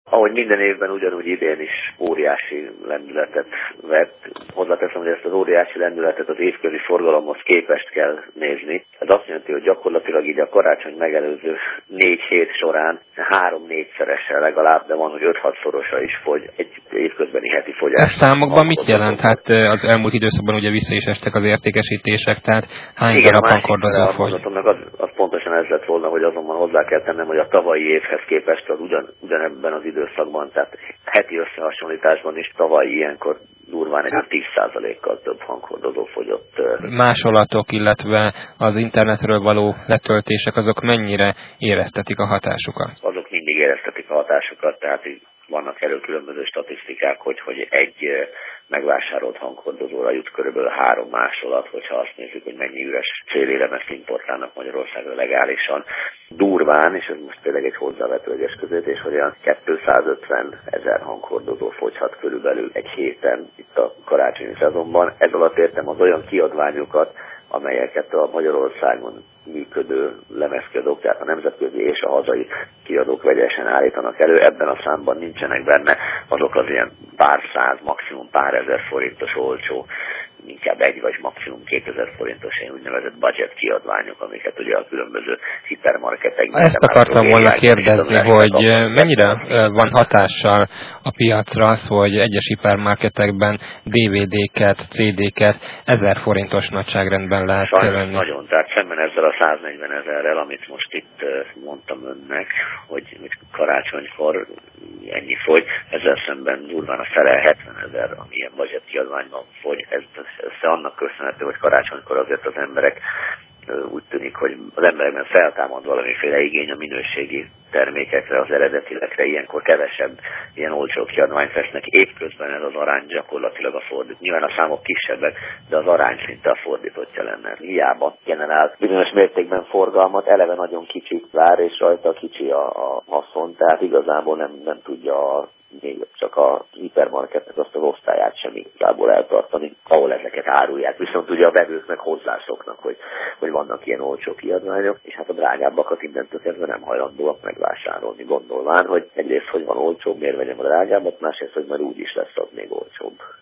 Ahogy minden évben, ugyanúgy idén is óriási lendületet vett. Hozzáteszem, hogy ezt az óriási lendületet az évközi forgalomhoz képest kell nézni. Ez azt jelenti, hogy gyakorlatilag így a karácsony megelőző 4 hét során 3-4-szeresen legalább, de van, hogy 5-6-szorosa is fogy egy évközbeni heti fogyás. Ez számokban mit jelent? Hát az elmúlt időszakban ugye vissza is estek az értékesítések, tehát hány darab hanghordozó fogy? Az pontosan ez lett volna, hogy azonban hozzá kell tennem, hogy a tavalyi évhez képest az ugyanebben az időszakban, tehát heti összehasonlításban is tavaly ilyenkor durván egy 10%-kal több hanghordozó fogyott. Másolatok, illetve az internetről való letöltések, azok mennyire éreztetik a hatásukat? Azok mindig éreztetik a hatásukat, tehát vannak erről különböző statisztikák, hogy egy megvásárolt hanghordozóra jut körülbelül 3 másolat, hogyha azt nézzük, hogy mennyi üres célélemezt importálnak Magyarországra legálisan. Durván, és ez most tényleg egy hozzávetőleges közvetés, hogy olyan 250 000 hanghordozó fogyhat körülbelül egy héten itt a karácsonyi szezonban. Ez alatt értem az olyan kiadványokat, amelyeket a Magyarországon működő lemezkiadók, tehát a nemzetközi és a hazai kiadók vegyesen állítanak elő. Ebben a számban nincsenek benne azok az ilyen pár száz, maximum pár ezer forintos olcsó, inkább 1 vagy maximum 2000 forintos ilyen úgynevezett budget kiadványok, amiket ugye a különböző hipermarketekben... Ezt akartam volna kérdezni, hogy mennyire van hatással a piacra az, hogy egyes hipermarketekben DVD-ket, CD-ket 1000 forintos nagyságrendben lehet venni? Nagyon, tehát szemben ezzel a 140 000-rel, amit most itt mondtam önnek, hogy karácsonykor ennyi fogy, ezzel szemben durván a fele 70 000, ami ilyen budget kiadványban fogy. Ez annak köszönhető, hogy karácsonykor azért az emberek úgy tűnik, hogy az emberekben feltámad valamiféle igény a minőségi termékekre, az eredetilekre, ilyenkor kevesebb ilyen olcsó kiadványt vesznek. Évközben ez az arány gyakorlatilag a fordít. Nyilván a számok kisebbek, de az arány szinte a fordítottja lenne. Hiába generál bizonyos mértékben forgalmat, eleve nagyon kicsi vár, és rajta kicsi a haszon, tehát igazából nem tudja még csak a hipermarketnek azt az osztályát sem igazából eltartani, ahol ezeket árulják. Viszont ugye a vevőknek hozzászoknak, hogy vannak ilyen olcsó kiadványok, és hát a drágábbakat innentől kezdve nem hajlandóak megvásárolni, gondolván, hogy egyrészt, hogy van olcsóbb, miért vegyem a drágábbat, másrészt, hogy majd úgy is lesz az még olcsóbb.